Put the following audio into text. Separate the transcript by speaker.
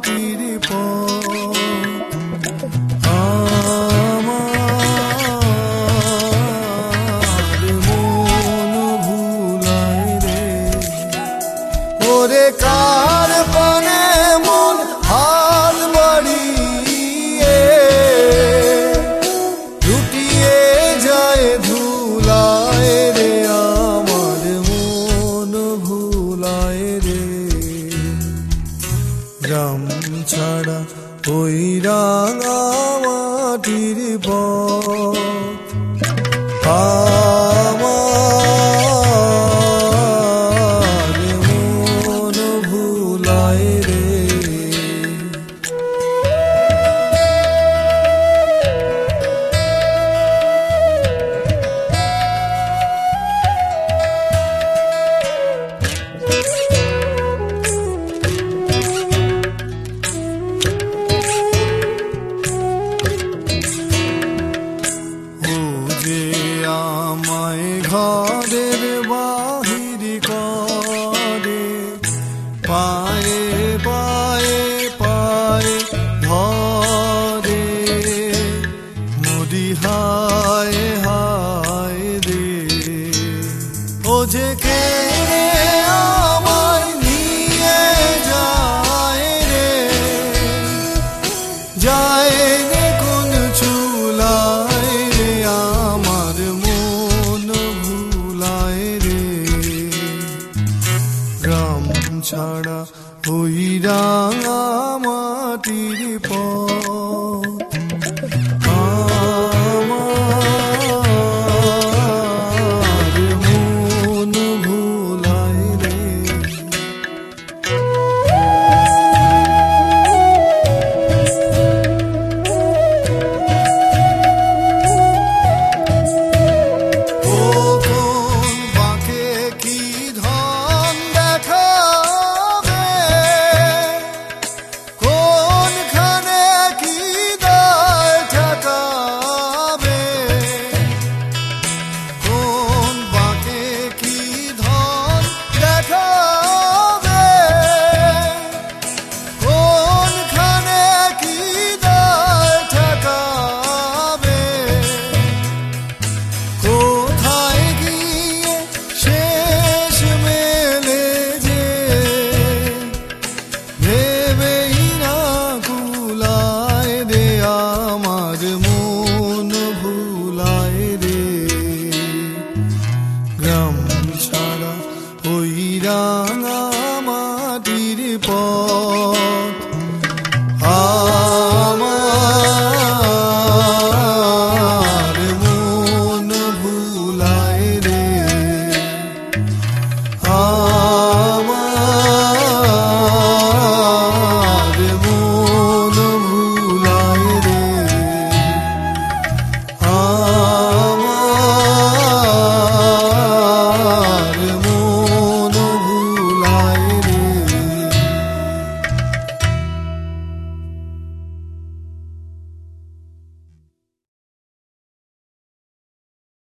Speaker 1: মাটির পথ আমার মন ভুলায় রে ওরে কার পানে মন হাত বাড়িয়ে লুটিয়ে যায় ধুলায় রে আমার মন ভুলায় রে গ্রাম ছাড়া ওই রাঙা মাটির পথ আমার মন ভুলায় রে আমায় ঘরের বাহির করে পায়ে পায়ে পায়ে ধরে নদী হায় হায় রে ও যে কে আমায় নিয়ে যায় রে যায় রে কোন চুলায় রে আমার মন ভুলায় রে গ্রাম ছাড়া ওই রাঙা মাটির পথ আমার মন ভুলায় রে গ্রাম ছাড়া ওই রাঙা মাটির পথ